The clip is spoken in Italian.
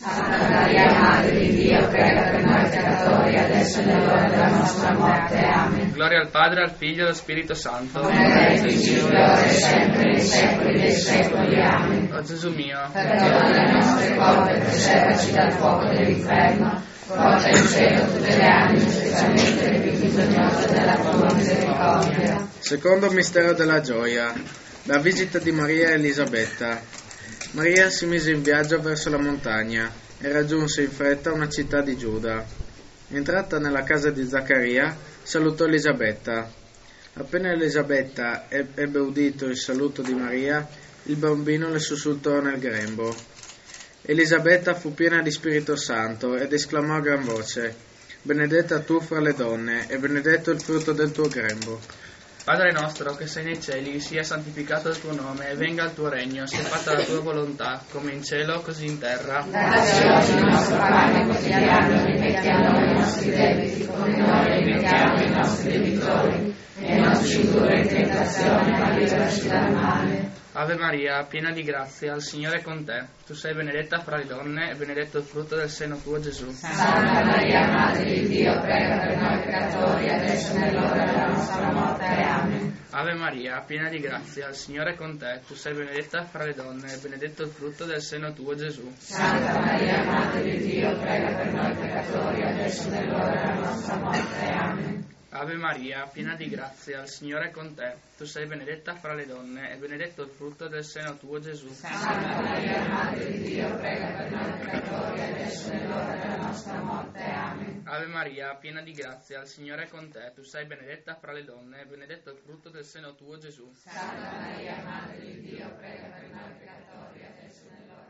Santa Maria, Madre di Dio, prega per noi peccatori, adesso è l'ora della nostra morte. Amen. Gloria al Padre, al Figlio e allo Spirito Santo. Come era nel principio, ora e sempre, nei secoli dei secoli. Amen. O Gesù mio, Perdona le nostre colpe, preservaci dal fuoco dell'inferno, porta in cielo tutte le anime, specialmente le più bisognose della tua misericordia. Secondo mistero della gioia, la visita di Maria e Elisabetta. Maria si mise in viaggio verso la montagna e raggiunse in fretta una città di Giuda. Entrata nella casa di Zaccaria, salutò Elisabetta. Appena Elisabetta ebbe udito il saluto di Maria, il bambino le sussultò nel grembo. Elisabetta fu piena di Spirito Santo ed esclamò a gran voce: Benedetta tu fra le donne, e benedetto il frutto del tuo grembo. Padre nostro che sei nei cieli, sia santificato il tuo nome, e venga il tuo regno, sia fatta la tua volontà, come in cielo, così in terra. Dacci oggi il nostro pane quotidiano, rimettiamo i nostri debiti, come noi rimettiamo i nostri debitori, e non ci indurre in tentazione, ma liberaci dal male. Ave Maria, piena di grazia, il Signore è con te. Tu sei benedetta fra le donne, e benedetto il frutto del seno tuo, Gesù. Santa Maria, Madre di Dio, prega per noi peccatori, adesso è l'ora della nostra morte. Amen. Ave Maria, piena di grazia, il Signore è con te. Tu sei benedetta fra le donne, e benedetto il frutto del seno tuo, Gesù. Santa Maria, Madre di Dio, prega per noi peccatori, adesso è l'ora della nostra morte. Amen. Ave Maria, piena di grazia, il Signore è con te. Tu sei benedetta fra le donne, e benedetto il frutto del seno tuo, Gesù. Santa Maria, Madre di Dio, prega per noi peccatori, adesso è l'ora della nostra morte. Amen. Ave Maria, piena di grazia, il Signore è con te. Tu sei benedetta fra le donne, e benedetto il frutto del seno tuo, Gesù. Santa Maria, Madre di Dio, prega per noi peccatori, adesso è l'ora